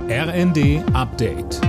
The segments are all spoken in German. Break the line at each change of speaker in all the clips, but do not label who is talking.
RND Update.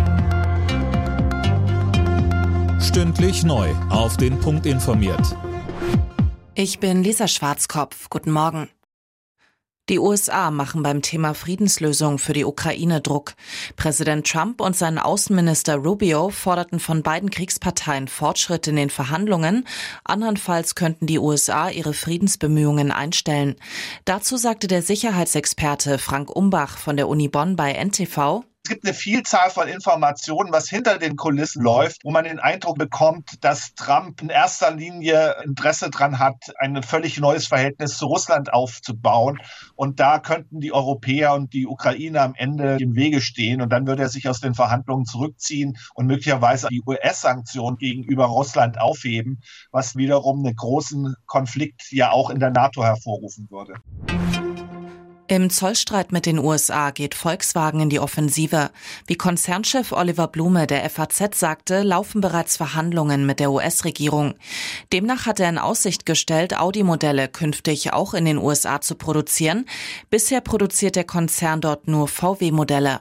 Stündlich neu auf den Punkt informiert.
Ich bin Lisa Schwarzkopf. Guten Morgen. Die USA machen beim Thema Friedenslösung für die Ukraine Druck. Präsident Trump und sein Außenminister Rubio forderten von beiden Kriegsparteien Fortschritt in den Verhandlungen. Andernfalls könnten die USA ihre Friedensbemühungen einstellen. Dazu sagte der Sicherheitsexperte Frank Umbach von der Uni Bonn bei NTV:
Es gibt eine Vielzahl von Informationen, was hinter den Kulissen läuft, wo man den Eindruck bekommt, dass Trump in erster Linie Interesse daran hat, ein völlig neues Verhältnis zu Russland aufzubauen. Und da könnten die Europäer und die Ukraine am Ende im Wege stehen. Und dann würde er sich aus den Verhandlungen zurückziehen und möglicherweise die US-Sanktionen gegenüber Russland aufheben, was wiederum einen großen Konflikt ja auch in der NATO hervorrufen würde.
Im Zollstreit mit den USA geht Volkswagen in die Offensive. Wie Konzernchef Oliver Blume der FAZ sagte, laufen bereits Verhandlungen mit der US-Regierung. Demnach hat er in Aussicht gestellt, Audi-Modelle künftig auch in den USA zu produzieren. Bisher produziert der Konzern dort nur VW-Modelle.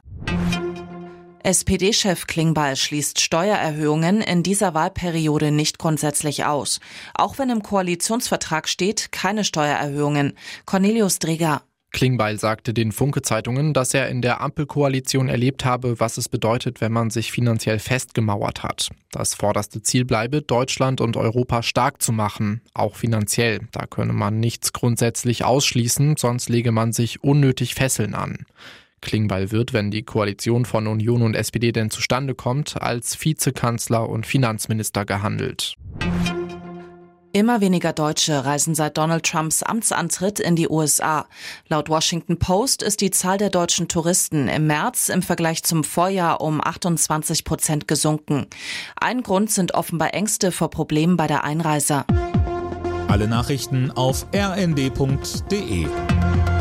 SPD-Chef Klingbeil schließt Steuererhöhungen in dieser Wahlperiode nicht grundsätzlich aus. Auch wenn im Koalitionsvertrag steht, keine Steuererhöhungen. Cornelius Dreger.
Klingbeil sagte den Funke-Zeitungen, dass er in der Ampelkoalition erlebt habe, was es bedeutet, wenn man sich finanziell festgemauert hat. Das vorderste Ziel bleibe, Deutschland und Europa stark zu machen, auch finanziell. Da könne man nichts grundsätzlich ausschließen, sonst lege man sich unnötig Fesseln an. Klingbeil wird, wenn die Koalition von Union und SPD denn zustande kommt, als Vizekanzler und Finanzminister gehandelt.
Immer weniger Deutsche reisen seit Donald Trumps Amtsantritt in die USA. Laut Washington Post ist die Zahl der deutschen Touristen im März im Vergleich zum Vorjahr um 28% gesunken. Ein Grund sind offenbar Ängste vor Problemen bei der Einreise.
Alle Nachrichten auf rnd.de.